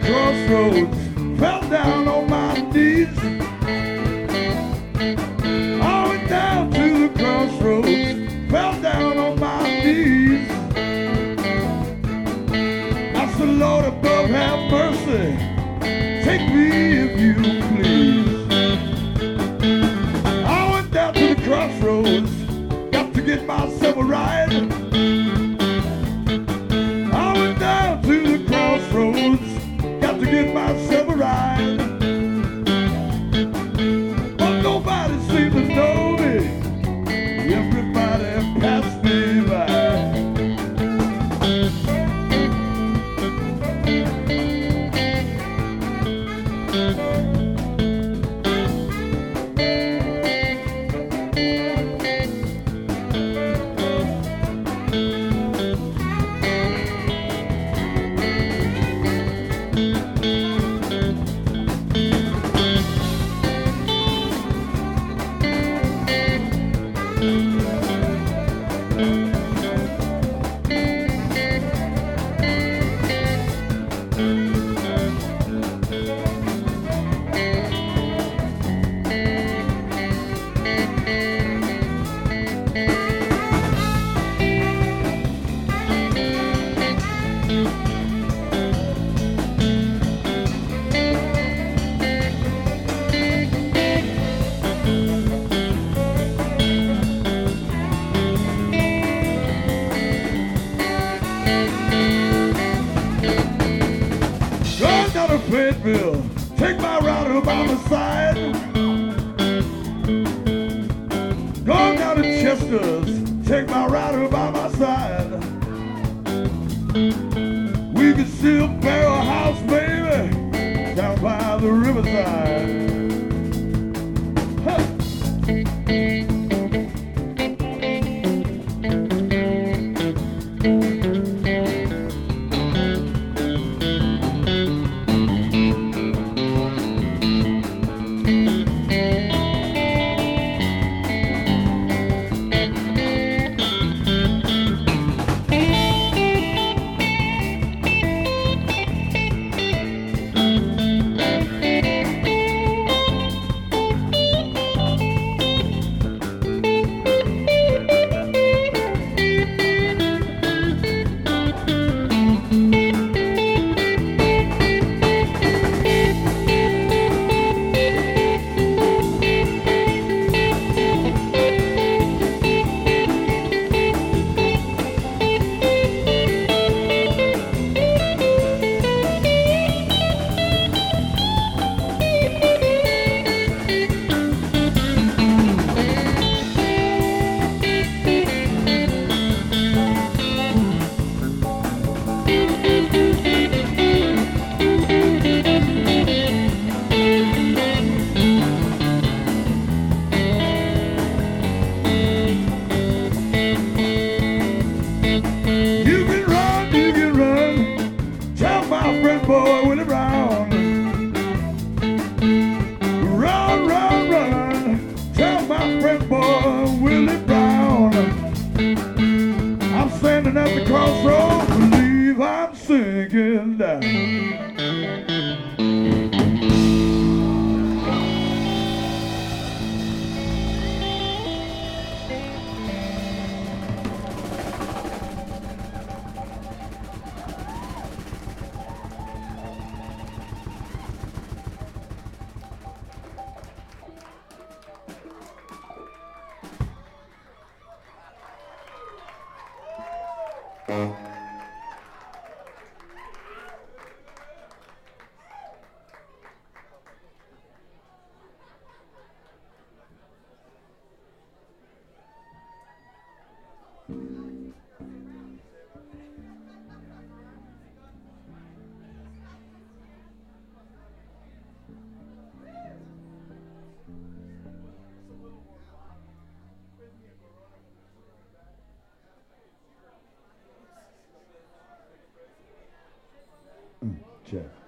crossroads, fell down on my knees. I went down to the crossroads, fell down on my knees. I said, Lord above, have mercy, take me if you please. I went down to the crossroads, got to get myself a ride. I went down to the crossroads, got to get myself a ride. But nobody seemed to know me, everybody passed me by. Fayetteville, take my rider by my side. Going down to Chester's, take my rider by my side. We can still build a house, baby, down by the riverside. Huh. Boy, Willie Brown, run, run, run, tell my friend boy, Willie Brown, I'm standing at the crossroads, believe I'm sinking down. Check.